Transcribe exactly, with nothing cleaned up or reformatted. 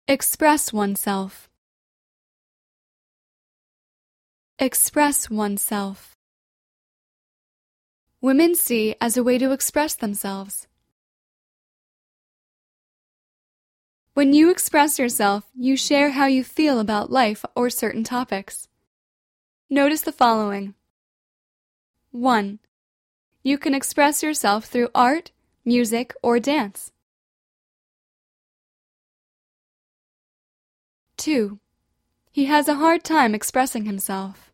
Express oneself. Express oneself. Women see as a way to express themselves. When you express yourself, you share how you feel about life or certain topics. Notice the following. one. You can express yourself through art, music, or dance. two. He has a hard time expressing himself.